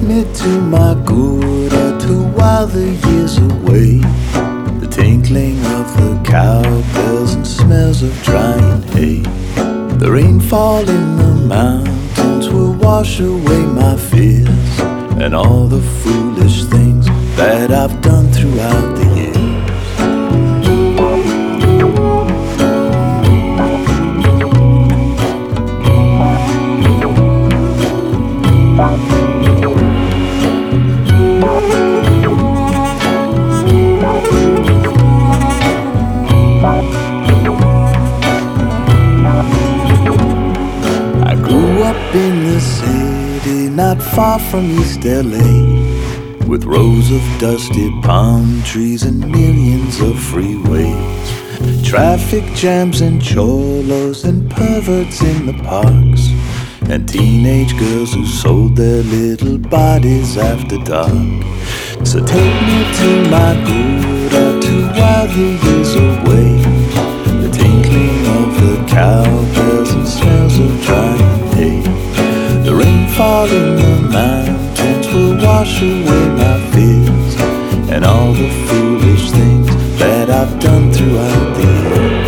me to my Gura to while the years away. The tinkling of the cowbells and smells of drying hay. The rainfall in the mountains will wash away my fears and all the foolish things that I've done throughout the years. I grew up in the city, not far from East LA, with rows of dusty palm trees and millions of freeways, traffic jams and cholos and perverts in the parks, and teenage girls who sold their little bodies after dark. So take me to my Gura to while the years away. The tinkling of the cowbells and smells of drying hay. The rainfall in the mountains will wash away my fears and all the foolish things that I've done throughout the years.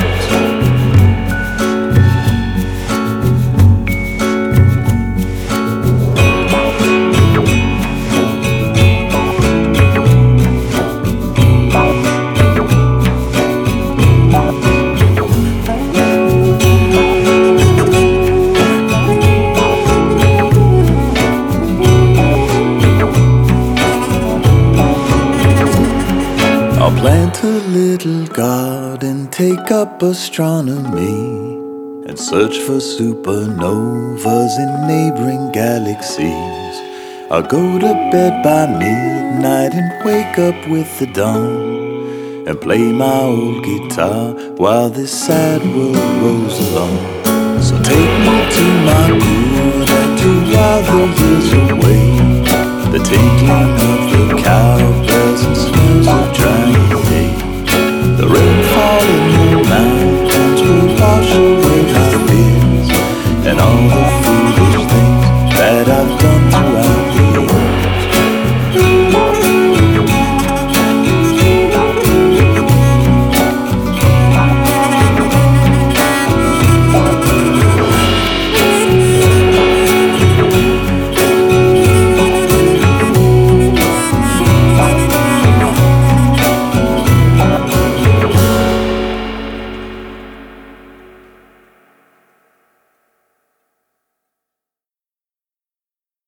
I'll plant a little garden, take up astronomy, and search for supernovas in neighboring galaxies. I'll go to bed by midnight and wake up with the dawn, and play my old guitar while this sad world rolls along. So take me to my Gura to while the years away. The tinkling of the cowbells and smells of drying